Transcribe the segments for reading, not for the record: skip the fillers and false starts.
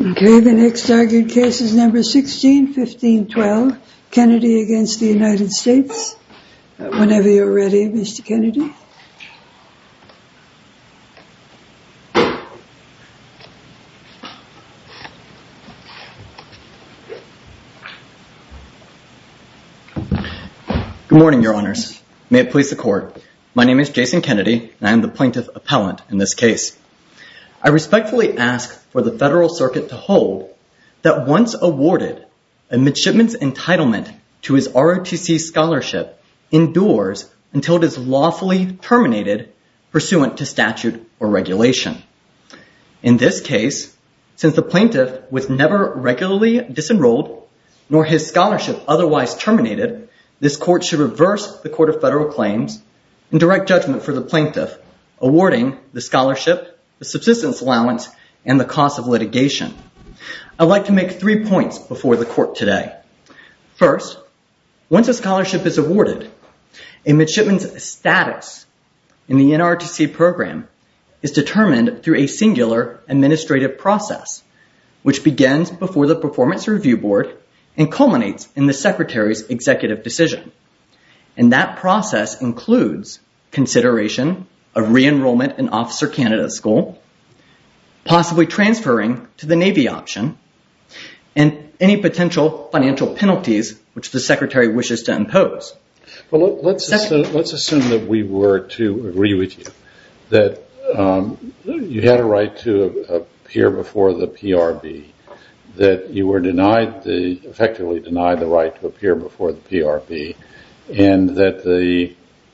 Okay, the next argued case is number 16-1512, Kennedy against the United States. Whenever you're ready, Mr. Kennedy. Good morning, Your Honors. May it please the Court. My name is Jason Kennedy, and I am the plaintiff appellant in this case. I respectfully ask for the Federal Circuit to hold that once awarded, a midshipman's entitlement to his ROTC scholarship endures until it is lawfully terminated pursuant to statute or regulation. In this case, since the plaintiff was never regularly disenrolled, nor his scholarship otherwise terminated, this Court should reverse the Court of Federal Claims and direct judgment for the plaintiff, awarding the scholarship, the subsistence allowance, and the cost of litigation. I'd like to make 3 points before the Court today. First, once a scholarship is awarded, a midshipman's status in the NROTC program is determined through a singular administrative process, which begins before the Performance Review Board and culminates in the Secretary's executive decision. And that process includes consideration of re-enrollment in Officer Candidate School, possibly transferring to the Navy option, and any potential financial penalties which the Secretary wishes to impose. Well, let's assume that we were to agree with you that you had a right to appear before the PRB, that you were effectively denied the right to appear before the PRB, and that there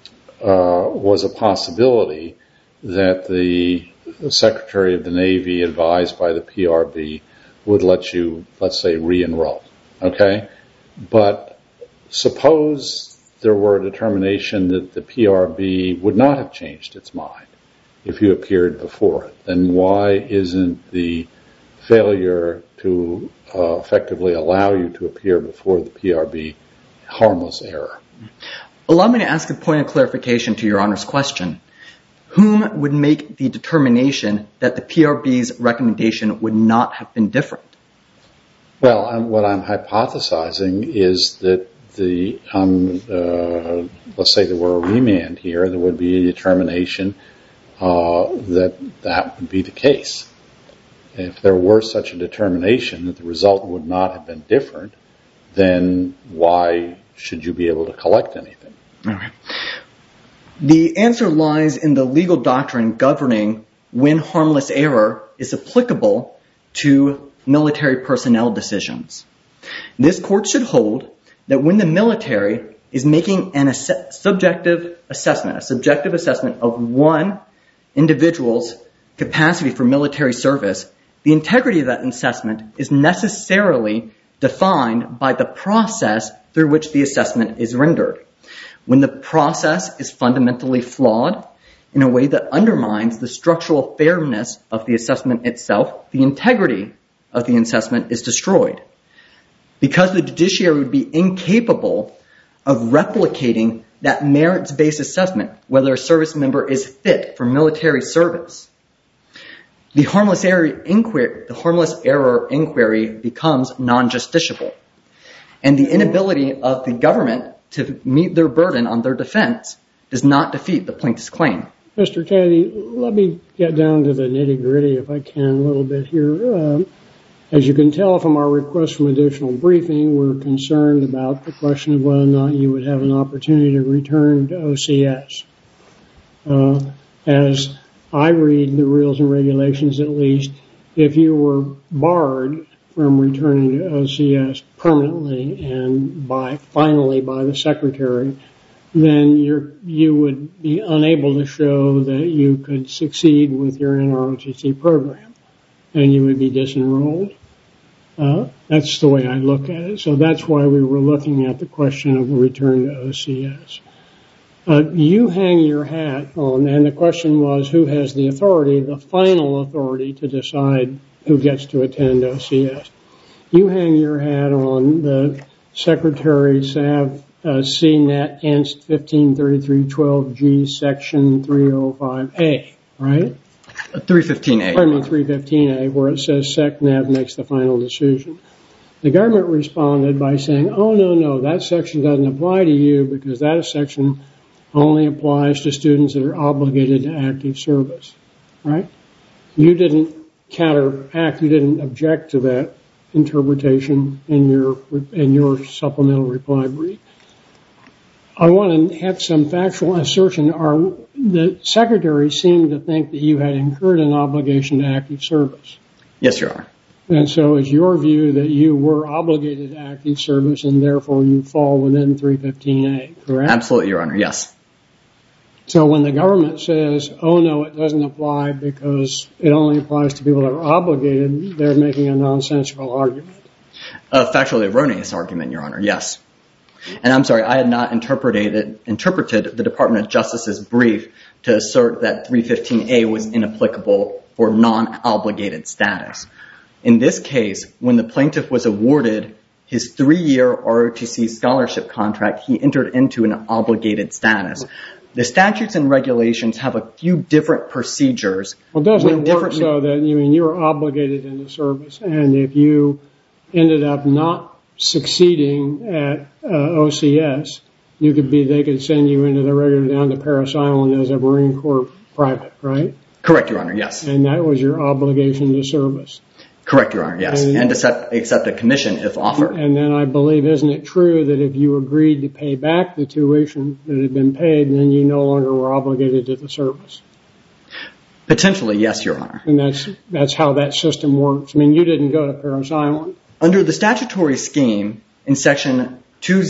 was a possibility that the Secretary of the Navy, advised by the PRB, would let you, let's say, re-enroll. Okay? But suppose there were a determination that the PRB would not have changed its mind if you appeared before it. Then why isn't the failure to effectively allow you to appear before the PRB harmless error? Allow me to ask a point of clarification to Your Honor's question. Whom would make the determination that the PRB's recommendation would not have been different? Well, what I'm hypothesizing is that let's say there were a remand here, there would be a determination that would be the case. If there were such a determination that the result would not have been different, then why should you be able to collect anything? All right. The answer lies in the legal doctrine governing when harmless error is applicable to military personnel decisions. This Court should hold that when the military is making a subjective assessment of one individual's capacity for military service, the integrity of that assessment is necessarily defined by the process through which the assessment is rendered. When the process is fundamentally flawed in a way that undermines the structural fairness of the assessment itself, the integrity of the assessment is destroyed. Because the judiciary would be incapable of replicating that merits-based assessment, whether a service member is fit for military service, the harmless error inquiry becomes non-justiciable. And the inability of the government to meet their burden on their defense does not defeat the plaintiff's claim. Mr. Kennedy, let me get down to the nitty-gritty, if I can, a little bit here. As you can tell from our request for additional briefing, we're concerned about the question of whether or not you would have an opportunity to return to OCS. As I read the rules and regulations, at least, if you were barred from returning to OCS permanently and finally by the Secretary, then you would be unable to show that you could succeed with your NROTC program, and you would be disenrolled. That's the way I look at it. So that's why we were looking at the question of return to OCS. You hang your hat on, and the question was who has the authority, the final authority, to decide who gets to attend OCS. You hang your hat on the Secretary's CNET Inst 153312G Section 305A, right? 315A. Pardon me, 315A, where it says SecNav makes the final decision. The government responded by saying, oh, no, that section doesn't apply to you because that section only applies to students that are obligated to active service, right? You didn't counteract, you didn't object to that interpretation in your supplemental reply brief. I want to have some factual assertion. The Secretary seemed to think that you had incurred an obligation to active service. Yes, Your Honor. And so is your view that you were obligated to active service and therefore you fall within 315A, correct? Absolutely, Your Honor, yes. So when the government says, oh, no, it doesn't apply because it only applies to people that are obligated, they're making a nonsensical argument. A factually erroneous argument, Your Honor, yes. And I'm sorry, I had not interpreted the Department of Justice's brief to assert that 315A was inapplicable for non-obligated status. In this case, when the plaintiff was awarded his 3-year ROTC scholarship contract, he entered into an obligated status. The statutes and regulations have a few different procedures. Well, doesn't it work so that you were obligated in the service, and if you ended up not succeeding at OCS, they could send you into the regular down to Parris Island as a Marine Corps private, right? Correct, Your Honor, yes. And that was your obligation to service. Correct, Your Honor, yes. And to accept a commission if offered. And then I believe, isn't it true that if you agreed to pay back the tuition that had been paid, then you no longer were obligated to the service? Potentially, yes, Your Honor. And that's how that system works. I mean, you didn't go to Parris Island. Under the statutory scheme in Section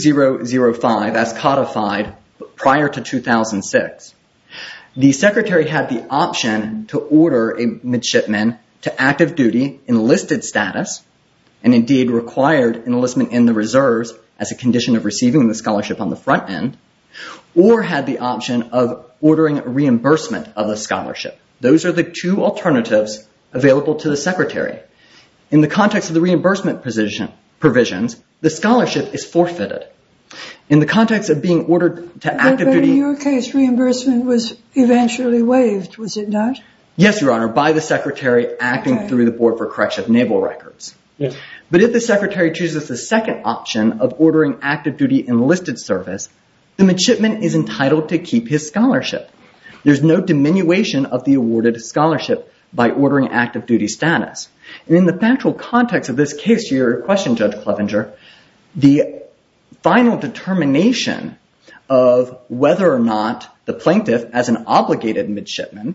2005, as codified prior to 2006, the Secretary had the option to order a midshipman to active duty enlisted status, and indeed required enlistment in the reserves as a condition of receiving the scholarship on the front end, or had the option of ordering a reimbursement of the scholarship. Those are the two alternatives available to the Secretary. In the context of the reimbursement provisions, the scholarship is forfeited. In the context of being ordered to active duty... But in your case, reimbursement was eventually waived, was it not? Yes, Your Honor, by the Secretary acting through the Board for Correction of Naval Records. Yes. But if the Secretary chooses the second option of ordering active duty enlisted service, the midshipman is entitled to keep his scholarship. There's no diminution of the awarded scholarship by ordering active duty status. And in the factual context of this case, to your question, Judge Clevenger, the final determination of whether or not the plaintiff, as an obligated midshipman,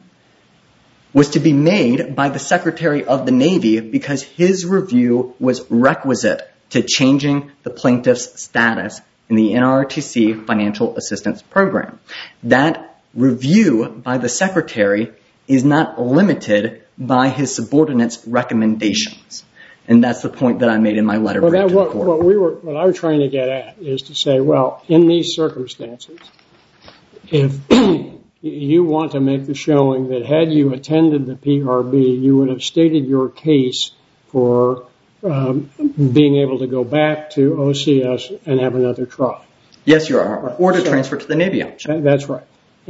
was to be made by the Secretary of the Navy because his review was requisite to changing the plaintiff's status in the NROTC Financial Assistance Program. That review by the Secretary is not limited by his subordinates' recommendations. And that's the point that I made in my letter brief to the Court. What I was trying to get at is to say, well, in these circumstances, if you want to make the showing that had you attended the PRB, you would have stated your case for being able to go back to OCS and have another try. Yes, Your Honor, or to transfer to the Navy option. That's right.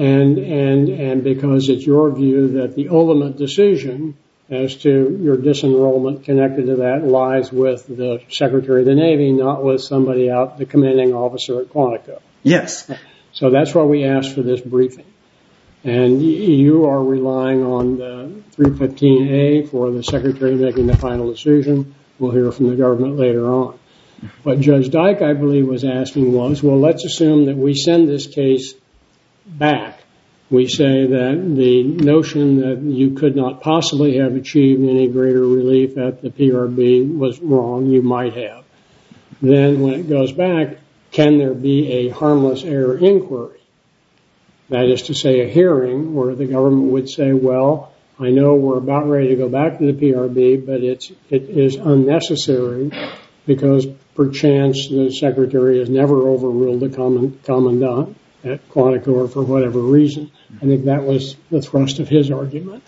And because it's your view that the ultimate decision as to your disenrollment connected to that lies with the Secretary of the Navy, not with somebody out, the commanding officer at Quantico. Yes. So that's why we asked for this briefing. And you are relying on the 315A for the Secretary making the final decision. We'll hear from the government later on. What Judge Dyke, I believe, was asking was, well, let's assume that we send this case back. We say that the notion that you could not possibly have achieved any greater relief at the PRB was wrong. You might have. Then when it goes back, can there be a harmless error inquiry? That is to say, a hearing where the government would say, well, I know we're about ready to go back to the PRB, but it is unnecessary because perchance the Secretary has never overruled the commandant at Quantico for whatever reason. I think that was the thrust of his argument.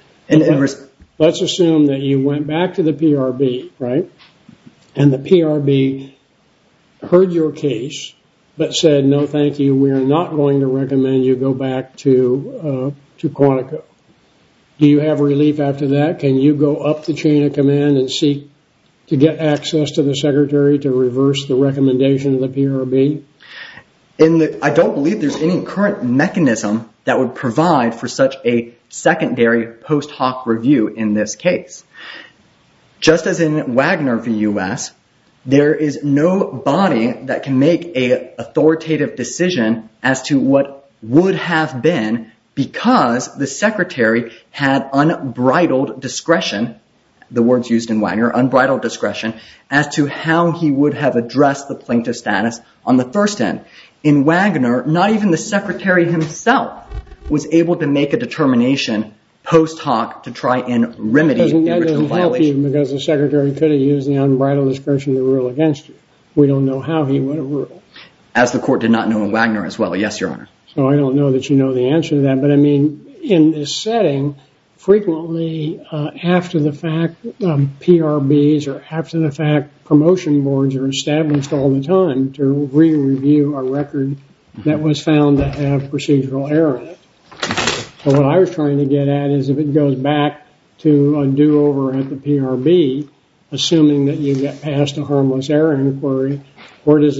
Let's assume that you went back to the PRB, right? And the PRB heard your case, but said, no, thank you, we are not going to recommend you go back to Quantico. Do you have relief after that? Can you go up the chain of command and seek to get access to the Secretary to reverse the recommendation of the PRB? I don't believe there's any current mechanism that would provide for such a secondary post hoc review in this case. Just as in Wagner v. U.S., there is no body that can make an authoritative decision as to what would have been because the Secretary had unbridled discretion, the words used in Wagner, unbridled discretion, as to how he would have addressed the plaintiff status on the first end. In Wagner, not even the Secretary himself was able to make a determination post hoc to try and remedy the original violation. That doesn't help you because the Secretary could have used the unbridled discretion to rule against you. We don't know how he would have ruled. As the court did not know in Wagner as well, yes, Your Honor. So I don't know that you know the answer to that, but I mean, in this setting, frequently after the fact, PRBs or after the fact, promotion boards are established all the time to re-review a record that was found to have procedural error in it. So what I was trying to get at is if it goes back to a do-over at the PRB, assuming that you get past a harmless error inquiry, or does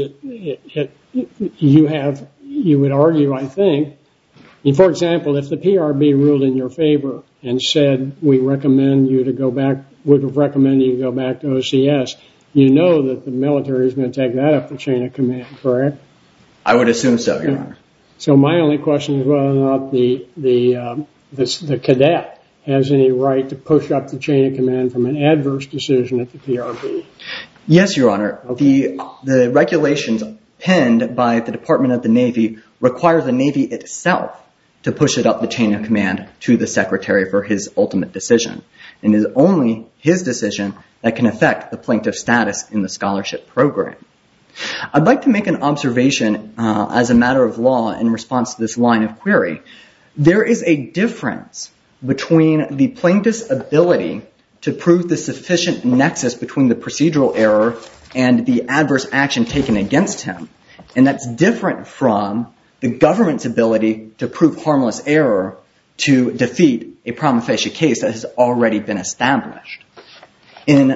you would argue, I think, for example, if the PRB ruled in your favor and said we recommend you to go back, would have recommended you go back to OCS, you know that the military is going to take that up the chain of command, correct? I would assume so, Your Honor. So my only question is whether or not the cadet has any right to push up the chain of command from an adverse decision at the PRB. Yes, Your Honor. Okay. The regulations penned by the Department of the Navy require the Navy itself to push it up the chain of command to the Secretary for his ultimate decision. And it is only his decision that can affect the plaintiff's status in the scholarship program. I'd like to make an observation as a matter of law in response to this line of query. There is a difference between the plaintiff's ability to prove the sufficient nexus between the procedural error and the adverse action taken against him. And that's different from the government's ability to prove harmless error to defeat a prima facie case that has already been established. In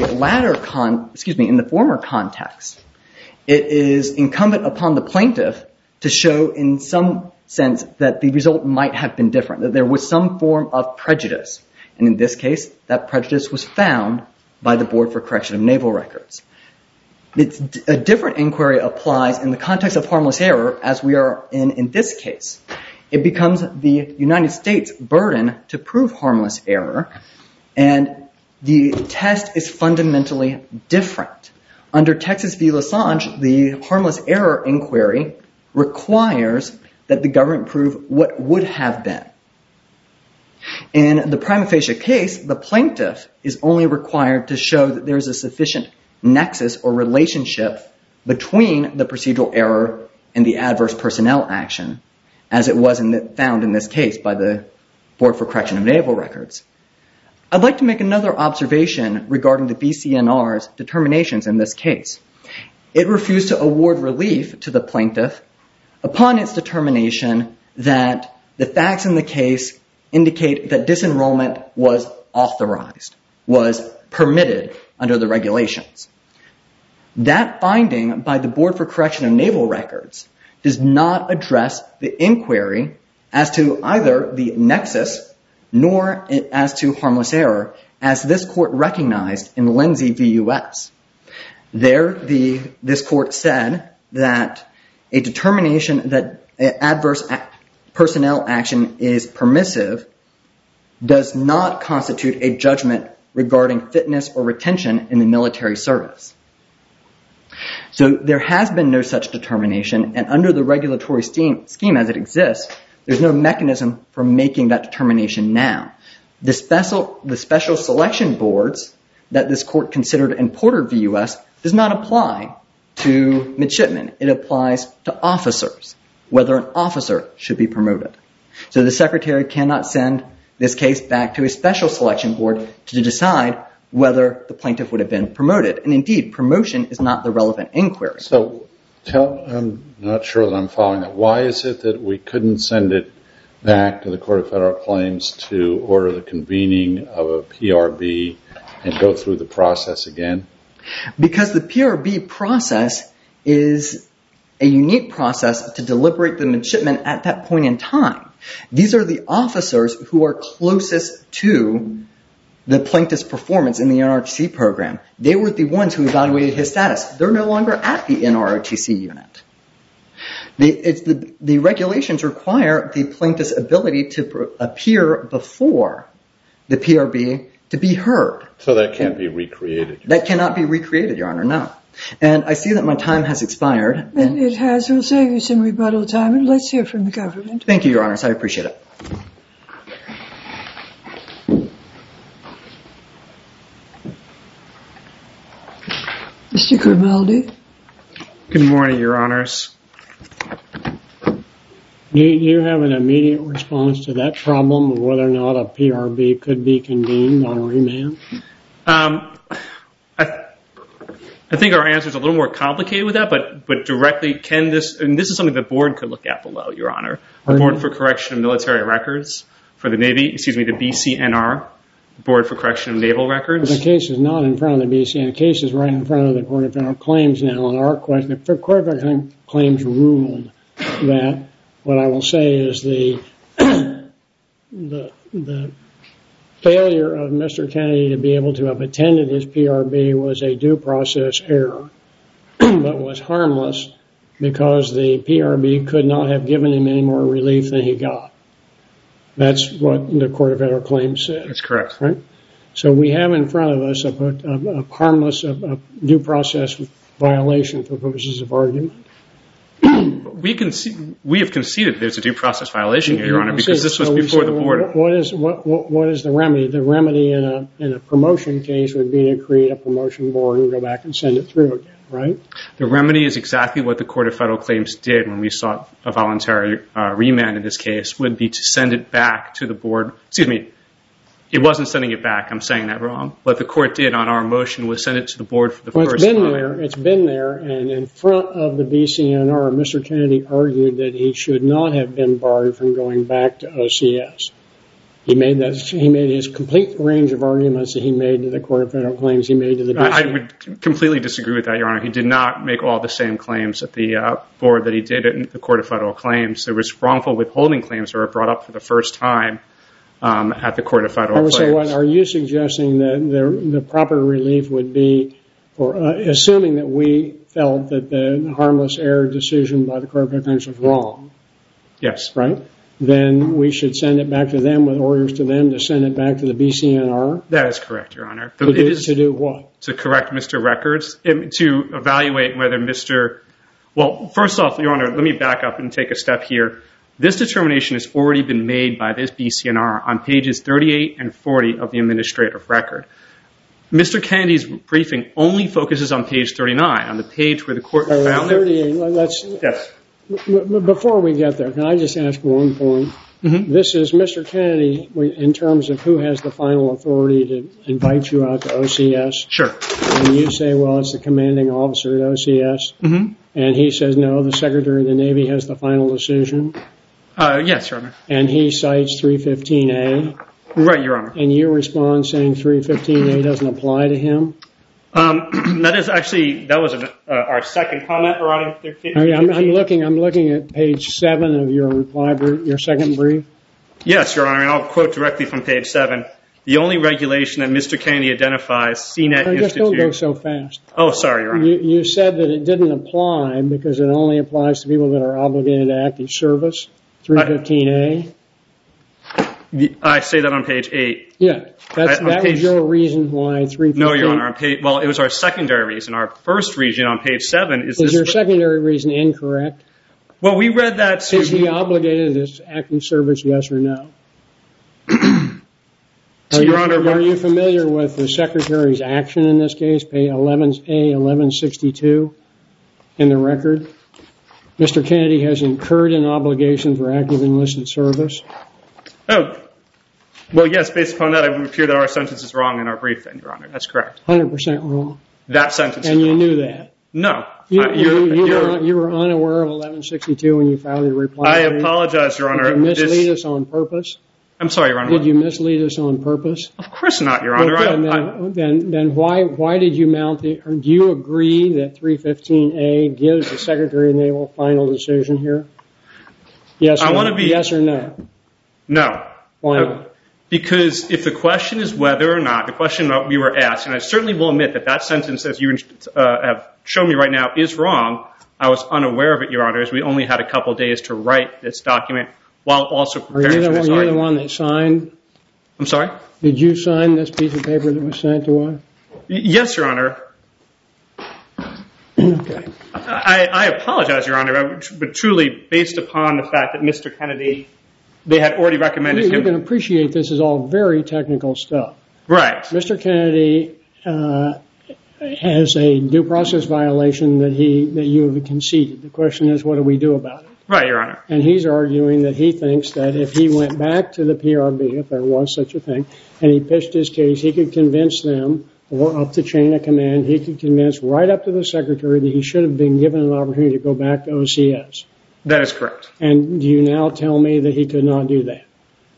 the former context, it is incumbent upon the plaintiff to show in some sense that the result might have been different, that there was some form of prejudice. And in this case, that prejudice was found by the Board for Correction of Naval Records. A different inquiry applies in the context of harmless error as we are in this case. It becomes the United States' burden to prove harmless error, and the test is fundamentally different. Under Texas v. Lasange, the harmless error inquiry requires that the government prove what would have been. In the prima facie case, the plaintiff is only required to show that there is a sufficient nexus or relationship between the procedural error and the adverse personnel action, as it was found in this case by the Board for Correction of Naval Records. I'd like to make another observation regarding the BCNR's determinations in this case. It refused to award relief to the plaintiff upon its determination that the facts in the case indicate that disenrollment was authorized, was permitted under the regulations. That finding by the Board for Correction of Naval Records does not address the inquiry as to either the nexus nor as to harmless error, as this court recognized in Lindsay v. U.S. There, this court said that a determination that adverse personnel action is permissive does not constitute a judgment regarding fitness or retention in the military service. So there has been no such determination, and under the regulatory scheme as it exists, there's no mechanism for making that determination now. The special selection boards that this court considered in Porter v. U.S. does not apply to midshipmen. It applies to officers, whether an officer should be promoted. So the Secretary cannot send this case back to a special selection board to decide whether the plaintiff would have been promoted. And indeed, promotion is not the relevant inquiry. So I'm not sure that I'm following that. Why is it that we couldn't send it back to the Court of Federal Claims to order the convening of a PRB and go through the process again? Because the PRB process is a unique process to deliberate the midshipman at that point in time. These are the officers who are closest to the plaintiff's performance in the NROTC program. They were the ones who evaluated his status. They're no longer at the NROTC unit. The regulations require the plaintiff's ability to appear before the PRB to be heard. So that can't be recreated? That cannot be recreated, Your Honor, no. And I see that my time has expired. It has. We'll save you some rebuttal time. And let's hear from the government. Thank you, Your Honors. I appreciate it. Mr. Grimaldi. Good morning, Your Honors. Do you have an immediate response to that problem of whether or not a PRB could be convened on remand? I think our answer is a little more complicated with that, but directly, can this, and this is something the board could look at below, Your Honor. The Board for Correction of Military Records for the Navy, the BCNR, Board for Correction of Naval Records. The case is not in front of the BCNR. The case is right in front of the Court of Federal Claims now. And our question, the Court of Federal Claims ruled that what I will say is the failure of Mr. Kennedy to be able to have attended his PRB was a due process error, but was harmless because the PRB could not have given him any more relief than he got. That's what the Court of Federal Claims said. That's correct. Right? So we have in front of us a harmless due process violation for purposes of argument. We have conceded there's a due process violation here, Your Honor, because this was before the board. What is the remedy? The remedy in a promotion case would be to create a promotion board and go back and send it through again, right? The remedy is exactly what the Court of Federal Claims did when we sought a voluntary remand in this case, would be to send it back to the board. Excuse me. It wasn't sending it back. I'm saying that wrong. What the court did on our motion was send it to the board for the first time. It's been there, and in front of the BCNR, Mr. Kennedy argued that he should not have been barred from going back to OCS. He made his complete range of arguments that he made to the Court of Federal Claims. He made to the BCNR. I would completely disagree with that, Your Honor. He did not make all the same claims at the board that he did at the Court of Federal Claims. There was wrongful withholding claims that were brought up for the first time at the Court of Federal Claims. So what are you suggesting that the proper relief would be, for assuming that we felt that the harmless error decision by the Court of Federal Claims was wrong? Yes. Right? Then we should send it back to them with orders to them to send it back to the BCNR? That is correct, Your Honor. To do what? To correct Mr. Records, to evaluate whether Mr. Well, first off, Your Honor, let me back up and take a step here. This determination has already been made by this BCNR on pages 38 and 40 of the administrative record. Mr. Kennedy's briefing only focuses on page 39, on the page where the court found it. Yes. Before we get there, can I just ask one point? Mm-hmm. This is Mr. Kennedy, in terms of who has the final authority to invite you out to OCS. Sure. And you say, well, it's the commanding officer at OCS. Mm-hmm. And he says, no, the Secretary of the Navy has the final decision. Yes, Your Honor. And he cites 315A. Right, Your Honor. And you respond saying 315A doesn't apply to him? That was our second comment around 315. I'm looking at page 7 of your reply brief, your second brief. Yes, Your Honor, and I'll quote directly from page 7. The only regulation that Mr. Kennedy identifies, CNET Institute... Just don't go so fast. Oh, sorry, Your Honor. You said that it didn't apply because it only applies to people that are obligated to active service. 315A? I say that on page 8. Yeah, that was your reason why 315... No, Your Honor. Well, it was our secondary reason. Our first reason on page 7 is... Is your secondary reason incorrect? Well, we read that... Is he obligated to active service, yes or no? Your Honor... Are you familiar with the Secretary's action in this case, page 1162 in the record? Mr. Kennedy has incurred an obligation for active enlisted service. Oh, well, yes, based upon that, it would appear that our sentence is wrong in our brief then, Your Honor. That's correct. 100% wrong. That sentence is wrong. And you knew that. No. You were unaware of 1162 when you filed your reply? I apologize, Your Honor. Did you mislead us on purpose? I'm sorry, Your Honor. Did you mislead us on purpose? Of course not, Your Honor. Then why did you mount the... Do you agree that 315A gives the Secretary of the Naval final decision here? Yes or no? No. Why not? Because if the question is whether or not, the question that we were asked, and I certainly will admit that sentence, as you have shown me right now, is wrong. I was unaware of it, Your Honor, as we only had a couple days to write this document while also preparing for this argument. Are you the one that signed? I'm sorry? Did you sign this piece of paper that was sent to us? Yes, Your Honor. Okay. I apologize, Your Honor, but truly, based upon the fact that Mr. Kennedy, they had already recommended him... You can appreciate this is all very technical stuff. Right. Mr. Kennedy has a due process violation that you have conceded. The question is, what do we do about it? Right, Your Honor. And he's arguing that he thinks that if he went back to the PRB, if there was such a thing, and he pitched his case, he could convince them, or up the chain of command, he could convince right up to the Secretary that he should have been given an opportunity to go back to OCS. That is correct. And do you now tell me that he could not do that?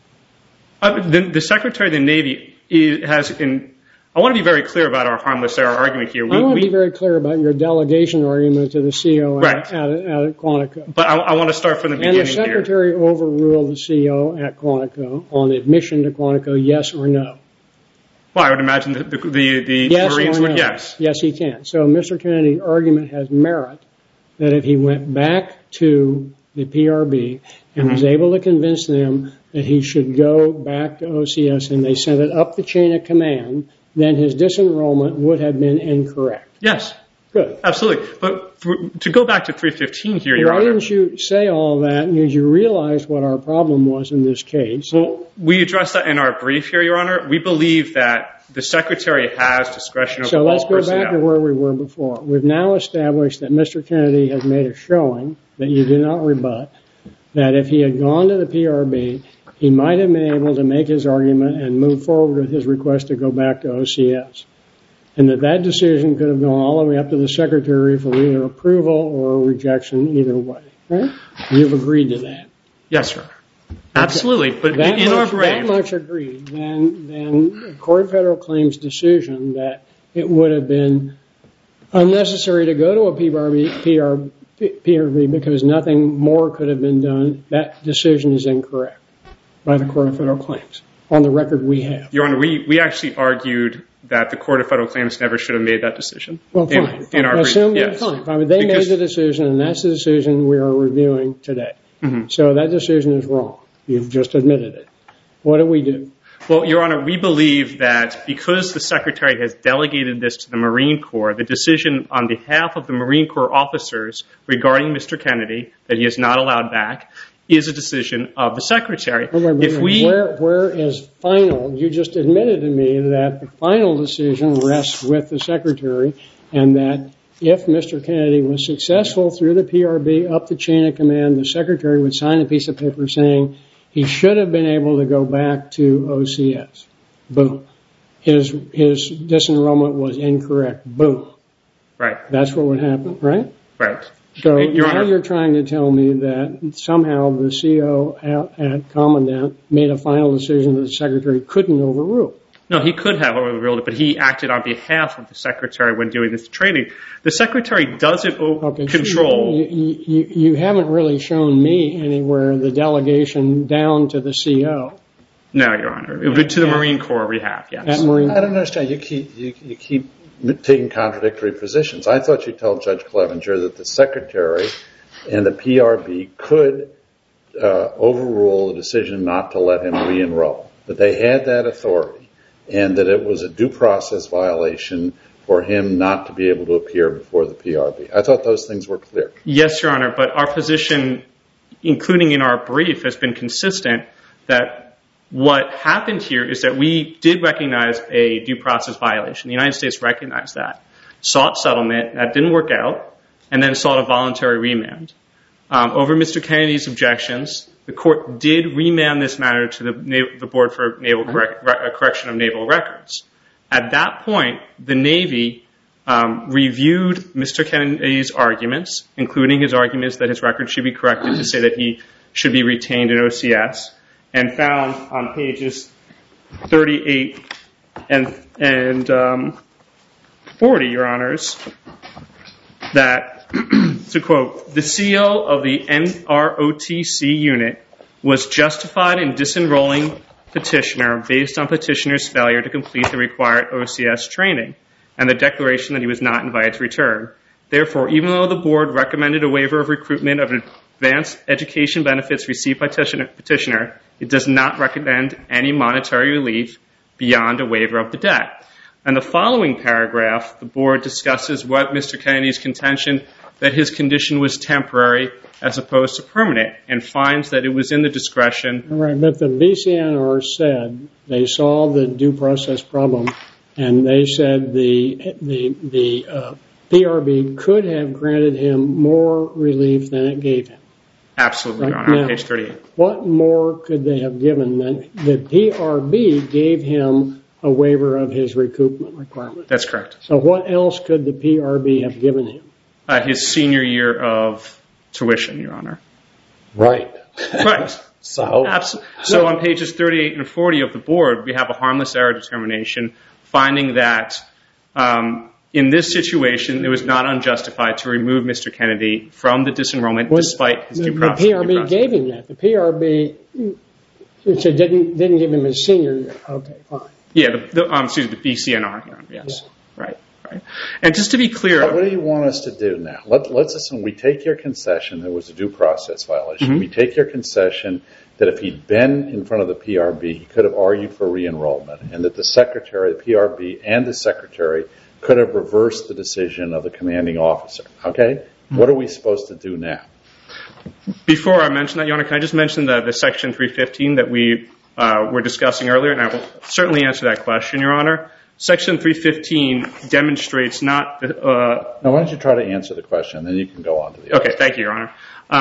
The Secretary of the Navy has... I want to be very clear about our harmless error argument here. I want to be very clear about your delegation argument to the CO right. at Quantico. But I want to start from the beginning here. And the Secretary overruled the CO at Quantico on admission to Quantico, yes or no? Well, I would imagine that the yes Marines would, no. yes. Yes, he can. So Mr. Kennedy's argument has merit that if he went back to the PRB and was able to convince them that he should go back to OCS and they sent it up the chain of command, then his disenrollment would have been incorrect. Yes. Good. Absolutely. But to go back to 315 here, Your Honor. Why didn't you say all that? Because you realized what our problem was in this case. Well, we addressed that in our brief here, Your Honor. We believe that the Secretary has discretion over all personnel. So let's go back to where we were before. We've now established that Mr. Kennedy has made a showing that you do not rebut, that if he had gone to the PRB, he might have been able to make his argument and move forward with his request to go back to OCS. And that decision could have gone all the way up to the Secretary for either approval or rejection, either way. Right? You've agreed to that. Yes, sir. Absolutely. Okay. But in our brief... That much agreed. Then the Court of Federal Claims decision that it would have been unnecessary to go to a PRB because nothing more could have been done, that decision is incorrect by the Court of Federal Claims on the record we have. Your Honor, we actually argued that the Court of Federal Claims never should have made that decision. Well, fine. In our brief, yes. Fine. They made the decision, and that's the decision we are reviewing today. Mm-hmm. So that decision is wrong. You've just admitted it. What do we do? Well, Your Honor, we believe that because the Secretary has delegated this to the Marine Corps, the decision on behalf of the Marine Corps officers regarding Mr. Kennedy, that he is not allowed back, is a decision of the Secretary. Where is final? You just admitted to me that the final decision rests with the Secretary, and that if Mr. Kennedy was successful through the PRB up the chain of command, the Secretary would sign a piece of paper saying he should have been able to go back to OCS. Boom. His disenrollment was incorrect. Boom. Right. That's what would happen, right? Right. So now you're trying to tell me that somehow the CO at Commandant made a final decision that the Secretary couldn't overrule. No, he could have overruled it, but he acted on behalf of the Secretary when doing this training. The Secretary doesn't control... You haven't really shown me anywhere the delegation down to the CO. No, Your Honor. To the Marine Corps we have, yes. I don't understand. You keep taking contradictory positions. I thought you told Judge Clevenger that the Secretary and the PRB could overrule the decision not to let him re-enroll, that they had that authority, and that it was a due process violation for him not to be able to appear before the PRB. I thought those things were clear. Yes, Your Honor, but our position, including in our brief, has been consistent that what happened here is that we did recognize a due process violation. The United States recognized that, sought settlement, that didn't work out, and then sought a voluntary remand. Over Mr. Kennedy's objections, the court did remand this matter to the Board for Naval Correction of Naval Records. At that point, the Navy reviewed Mr. Kennedy's arguments, including his arguments that his record should be corrected to say that he should be retained in OCS, and found on pages 38 and 40, Your Honors, that, to quote, the CO of the NROTC unit was justified in disenrolling petitioner based on petitioner's failure to complete the required OCS training and the declaration that he was not invited to return. Therefore, even though the board recommended a waiver of recruitment of advanced education benefits received by petitioner, it does not recommend any monetary relief beyond a waiver of the debt. And the following paragraph, the board discusses what Mr. Kennedy's contention that his condition was temporary as opposed to permanent, and finds that it was in the discretion. Right, but the BCNR said they saw the due process problem, and they said the PRB could have granted him more relief than it gave him. Absolutely, right? Your Honor, now, on page 38. What more could they have given? The PRB gave him a waiver of his recoupment requirement. That's correct. So what else could the PRB have given him? His senior year of tuition, Your Honor. Right. Right. So on pages 38 and 40 of the board, we have a harmless error determination finding that in this situation, it was not unjustified to remove Mr. Kennedy from the disenrollment despite his due process. The PRB gave him that. The PRB didn't give him his senior year. Okay, fine. Yeah, the BCNR, Your Honor, yes. Yeah. Right. And just to be clear... What do you want us to do now? Let's assume we take your concession there was a due process violation. Mm-hmm. We take your concession that if he'd been in front of the PRB, he could have argued for re-enrollment, and that the secretary, the PRB, and the secretary could have reversed the decision of the commanding officer. Okay? Mm-hmm. What are we supposed to do now? Before I mention that, Your Honor, can I just mention the Section 315 that we were discussing earlier, and I will certainly answer that question, Your Honor. Section 315 demonstrates not... Now, why don't you try to answer the question, then you can go on to the other. Okay, thank you, Your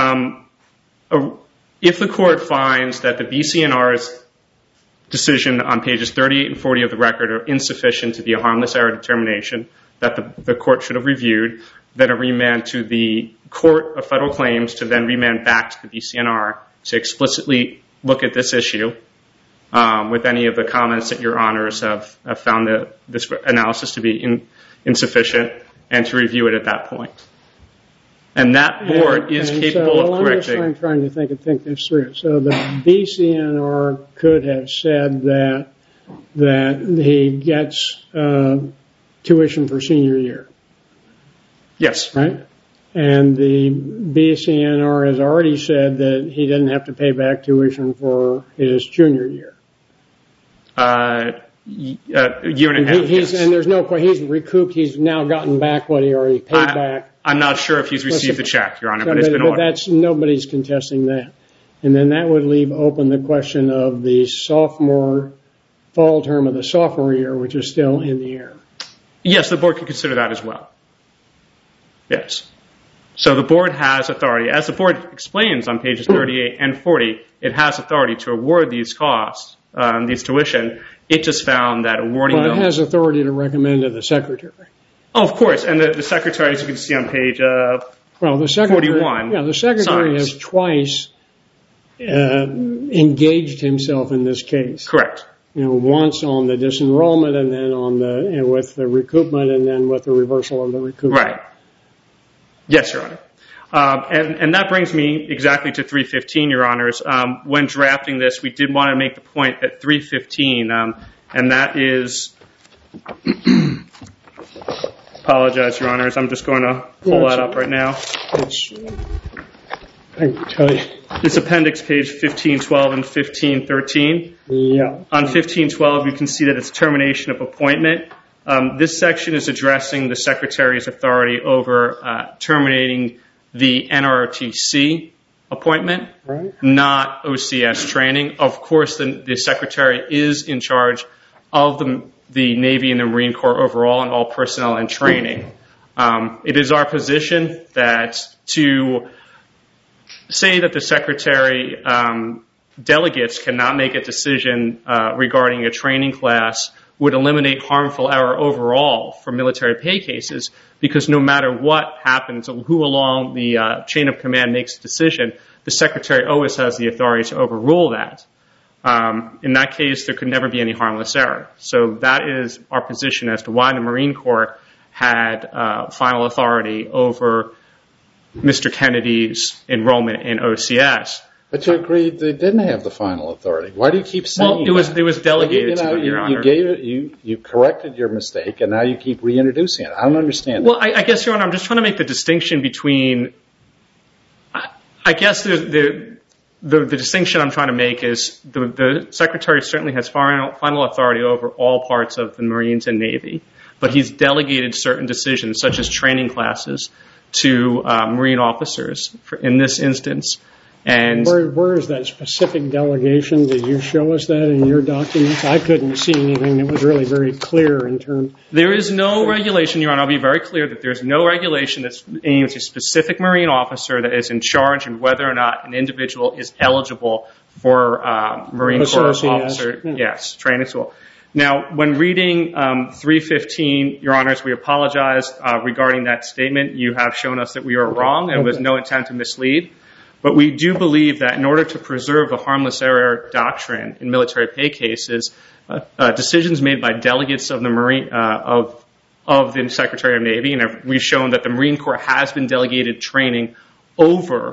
Honor. If the court finds that the BCNR's decision on pages 38 and 40 of the record are insufficient to be a harmless error determination that the court should have reviewed, then a remand to the Court of Federal Claims to then remand back to the BCNR to explicitly look at this issue with any of the comments that Your Honors have found this analysis to be insufficient, and to review it at that point. And that board is capable of correcting... I'm just trying to think this through. So the BCNR could have said that he gets tuition for senior year. Yes. Right? And the BCNR has already said that he doesn't have to pay back tuition for his junior year. Year and a half, yes. And there's no question. He's recouped. He's now gotten back what he already paid back. I'm not sure if he's received the check, Your Honor, but it's been ordered. Nobody's contesting that. And then that would leave open the question of the fall term of the sophomore year, which is still in the air. Yes, the board could consider that as well. Yes. So the board has authority. As the board explains on pages 38 and 40, it has authority to award these costs, these tuition. It just found that awarding them... Well, it has authority to recommend to the secretary. Oh, of course. And the secretary, as you can see on page 41... Yeah, the secretary has twice engaged himself in this case. Correct. Once on the disenrollment, and then with the recoupment, and then with the reversal of the recoupment. Right. Yes, Your Honor. And that brings me exactly to 315, Your Honors. When drafting this, we did want to make the point that 315, and that is... Apologize, Your Honors. I'm just going to pull that up right now. I can tell you. It's appendix page 1512 and 1513. Yeah. On 1512, you can see that it's termination of appointment. This section is addressing the secretary's authority over terminating the NROTC appointment, right, not OCS training. Of course, the secretary is in charge of the Navy and the Marine Corps overall and all personnel and training. It is our position that to say that the secretary delegates cannot make a decision regarding a training class would eliminate harmful error overall for military pay cases, because no matter what happens, who along the chain of command makes a decision, the Secretary always has the authority to overrule that. In that case, there could never be any harmless error. So that is our position as to why the Marine Corps had final authority over Mr. Kennedy's enrollment in OCS. But you agreed they didn't have the final authority. Why do you keep saying that? It was delegated to them, Your Honor. You corrected your mistake, and now you keep reintroducing it. I don't understand that. Well, I guess, Your Honor, I'm just trying to make the distinction between... I guess the distinction I'm trying to make is the Secretary certainly has final authority over all parts of the Marines and Navy, but he's delegated certain decisions, such as training classes, to Marine officers in this instance. And where is that specific delegation? Did you show us that in your documents? I couldn't see anything that was really very clear in terms... There is no regulation, Your Honor. I'll be very clear that there's no regulation that's aimed at a specific Marine officer that is in charge of whether or not an individual is eligible for Marine Corps officer training school. Now, when reading 315, Your Honors, we apologize regarding that statement. You have shown us that we are wrong, and with no intent to mislead. But we do believe that in order to preserve the harmless error doctrine in military pay cases, decisions made by delegates of the Marine of the Secretary of Navy, and we've shown that the Marine Corps has been delegated training over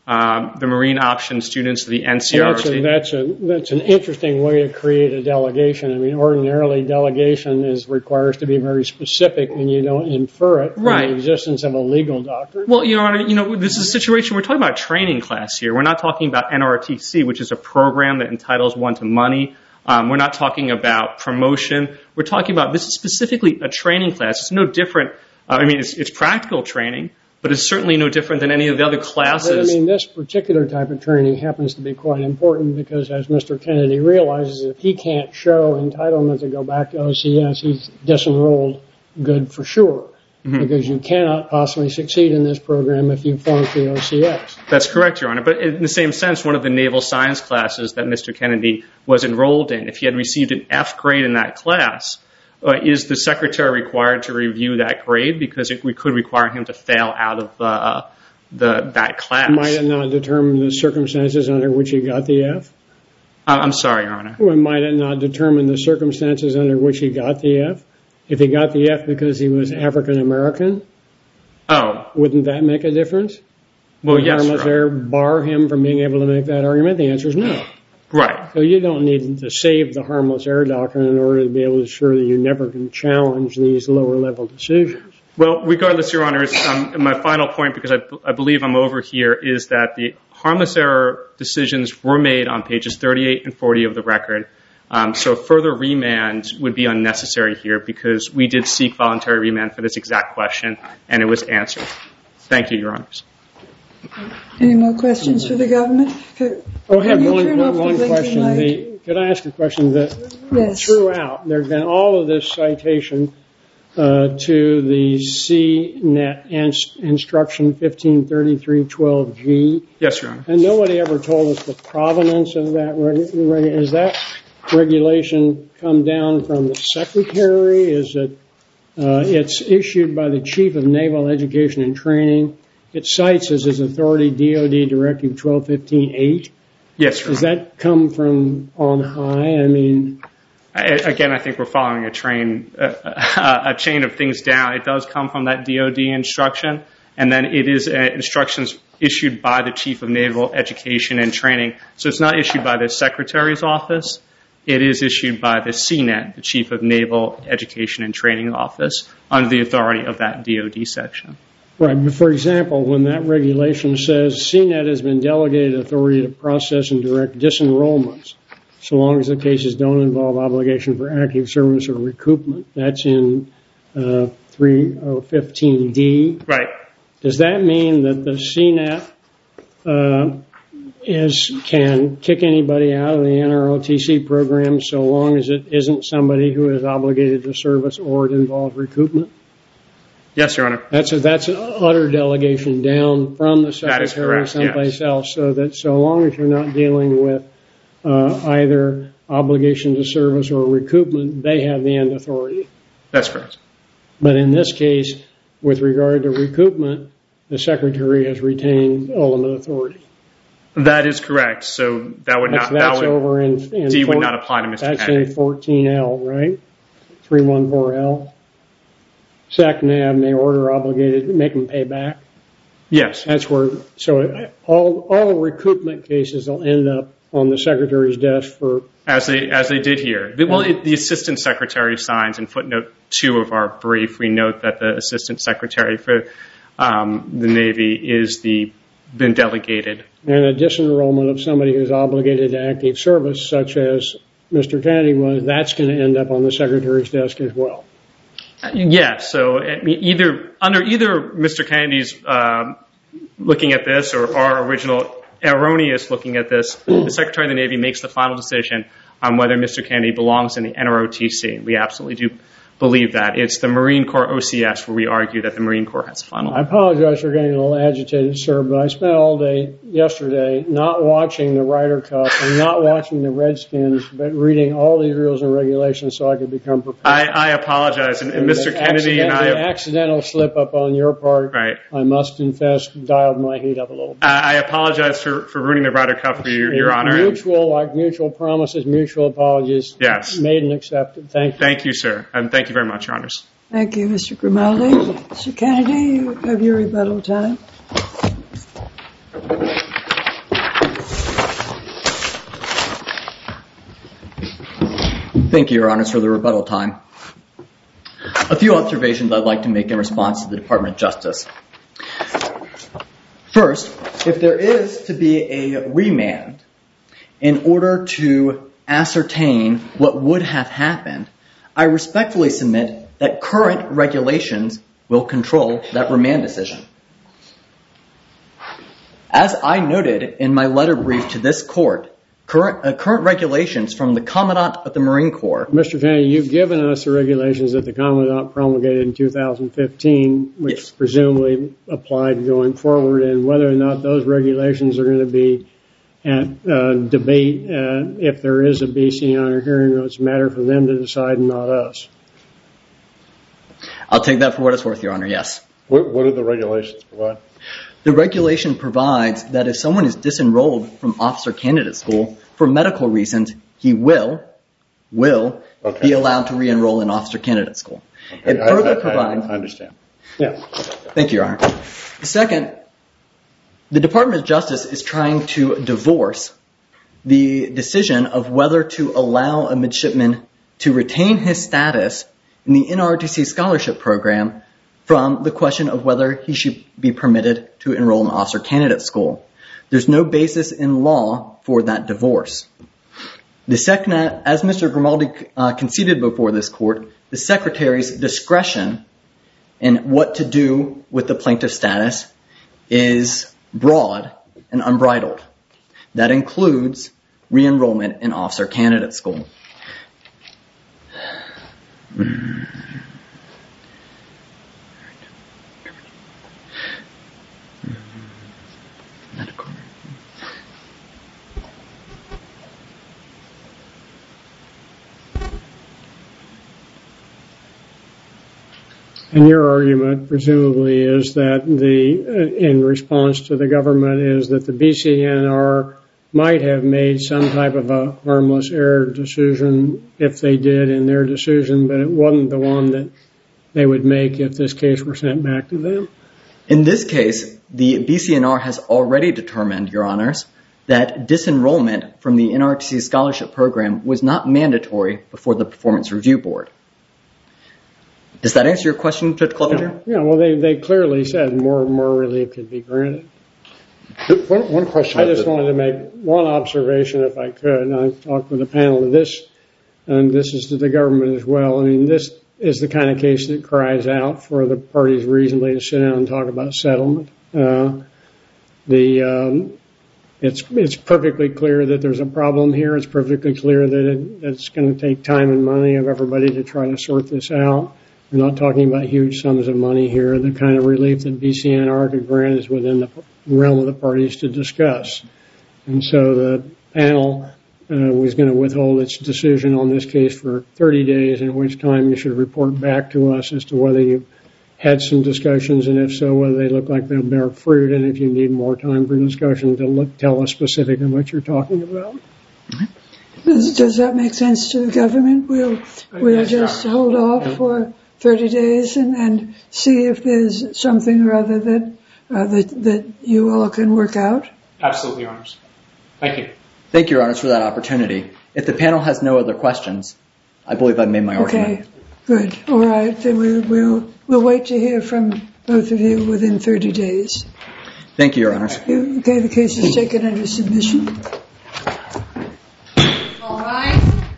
the Marine option students of the NCRT. That's an interesting way to create a delegation. I mean, ordinarily delegation requires to be very specific, and you don't infer it from the existence of a legal doctrine. Well, Your Honor, this is a situation, we're talking about a training class here. We're not talking about NRTC, which is a program that entitles one to money. We're not talking about promotion. We're talking about, this is specifically a training class. It's no different. It's practical training, but it's certainly no different than any of the other classes. But, this particular type of training happens to be quite important because, as Mr. Kennedy realizes, if he can't show entitlement to go back to OCS, he's disenrolled good for sure. Mm-hmm. Because you cannot possibly succeed in this program if you flunk the OCS. That's correct, Your Honor. But in the same sense, one of the naval science classes that Mr. Kennedy was enrolled in, if he had received an F grade in that class, is the Secretary required to review that grade? Because we could require him to fail out of that class. Might it not determine the circumstances under which he got the F? I'm sorry, Your Honor. Well, might it not determine the circumstances under which he got the F? If he got the F because he was African American, wouldn't that make a difference? Well, yes, Would harmless error bar him from being able to make that argument? The answer is no. Right. So you don't need to save the harmless error doctrine in order to be able to ensure that you never can challenge these lower level decisions. Well, regardless, Your Honors, my final point, because I believe I'm over here, is that the harmless error decisions were made on pages 38 and 40 of the record. So further remand would be unnecessary here because we did seek voluntary remand for this exact question, and it was answered. Thank you, Your Honors. Any more questions for the government? I have one question. Could I ask a question? Yes. Throughout, there's been all of this citation to the CNET instruction 1533-12G. Yes, Your Honor. And nobody ever told us the provenance of that. Is that regulation come down from the Secretary? Is it? It's issued by the Chief of Naval Education and Training. It cites as his authority DOD Directive 1215-8. Yes, Your Honor. Does that come from on high? Again, I think we're following a chain of things down. It does come from that DOD instruction, and then it is instructions issued by the Chief of Naval Education and Training. So it's not issued by the Secretary's office. It is issued by the CNET, the Chief of Naval Education and Training Office, under the authority of that DOD section. Right, but for example, when that regulation says CNET has been delegated authority to process and direct disenrollments, so long as the cases don't involve obligation for active service or recoupment, that's in 3015D. Right. Does that mean that the CNET can kick anybody out of the NROTC program so long as it isn't somebody who is obligated to service or it involves recoupment? Yes, Your Honor. That's an utter delegation down from the Secretary someplace else, so that so long as you're not dealing with either obligation to service or recoupment, they have the end authority. That's correct. But in this case, with regard to recoupment, the Secretary has retained ultimate authority. That is correct. So that would not over in D would not apply to Mr. Kennedy. That's in 14L, right? 314L. SACNAV may order obligated to make them pay back. Yes. That's where. So all recoupment cases will end up on the Secretary's desk for. As they did here. Well, the Assistant Secretary signs in footnote 2 of our brief. We note that the Assistant Secretary for the Navy is been delegated. And a disenrollment of somebody who's obligated to active service, such as Mr. Kennedy was, that's going to end up on the Secretary's desk as well. Yes. So either Mr. Kennedy's looking at this or our original erroneous looking at this, the Secretary of the Navy makes the final decision on whether Mr. Kennedy belongs in the NROTC. We absolutely do believe that. It's the Marine Corps OCS where we argue that the Marine Corps has final. I apologize for getting a little agitated, sir, but I spent all day yesterday not watching the Ryder Cup and not watching the Redskins, but reading all these rules and regulations so I could become prepared. I apologize. And Mr. Kennedy and I... The accidental slip up on your part, right. I must confess, dialed my heat up a little bit. I apologize for ruining the Ryder Cup for your honor. Mutual promises, mutual apologies. Yes. Made and accepted. Thank you. Thank you, sir. And thank you very much, Your Honors. Thank you, Mr. Grimaldi. Mr. Kennedy, you have your rebuttal time. Thank you, Your Honors, for the rebuttal time. A few observations I'd like to make in response to the Department of Justice. First, if there is to be a remand in order to ascertain what would have happened, I respectfully submit that current regulations will control that remand decision. As I noted in my letter brief to this court, current regulations from the Commandant of the Marine Corps... Mr. Kennedy, you've given us the regulations that the Commandant promulgated in 2015, which yes. Presumably applied going forward, and whether or not those regulations are going to be at debate if there is a BCNR hearing, it's a matter for them to decide and not us. I'll take that for what it's worth, Your Honor, yes. What do the regulations provide? The regulation provides that if someone is disenrolled from officer candidate school for medical reasons, he will be allowed to re-enroll in officer candidate school. Okay. It further provides... I understand. Yeah. Thank you, Your Honor. Second, the Department of Justice is trying to divorce the decision of whether to allow a midshipman to retain his status in the NROTC scholarship program from the question of whether he should be permitted to enroll in officer candidate school. There's no basis in law for that divorce. The second, as Mr. Grimaldi conceded before this court, the Secretary's discretion in what to do with the plaintiff status is broad and unbridled. That includes re-enrollment in officer candidate school. And your argument, presumably, is that in response to the government, is that the BCNR might have made some type of a harmless error decision if they did in their decision, but it wasn't the one that they would make if this case were sent back to them. In this case, the BCNR has already determined, Your Honors, that disenrollment from the NROTC scholarship program was not mandatory before the Performance Review Board. Does that answer your question, Judge Clevenger? Yeah, well, they clearly said more relief could be granted. One question. I just wanted to make one observation, if I could, and I talked with the panel of this, and this is to the government as well. I mean, this is the kind of case that cries out for the parties reasonably to sit down and talk about settlement. It's perfectly clear that there's a problem here. It's perfectly clear that it's going to take time and money of everybody to try to sort this out. We're not talking about huge sums of money here. The kind of relief that BCNR could grant is within the realm of the parties to discuss. And so the panel was going to withhold its decision on this case for 30 days, in which time you should report back to us as to whether you had some discussions, and if so, whether they look like they'll bear fruit, and if you need more time for discussion, to tell us specifically what you're talking about. Does that make sense to the government? We'll just hold off for 30 days and see if there's something or other that you all can work out? Absolutely, Your Honors. Thank you. Thank you, Your Honors, for that opportunity. If the panel has no other questions, I believe I've made my argument. Okay, good. All right, then we'll wait to hear from both of you within 30 days. Thank you, Your Honors. Okay, the case is taken under submission. All right.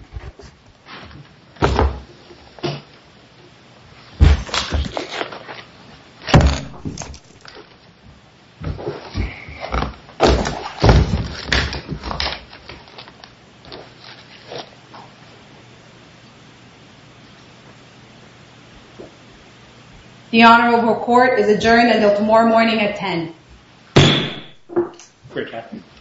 The Honorable Court is adjourned until tomorrow morning at 10. Great job.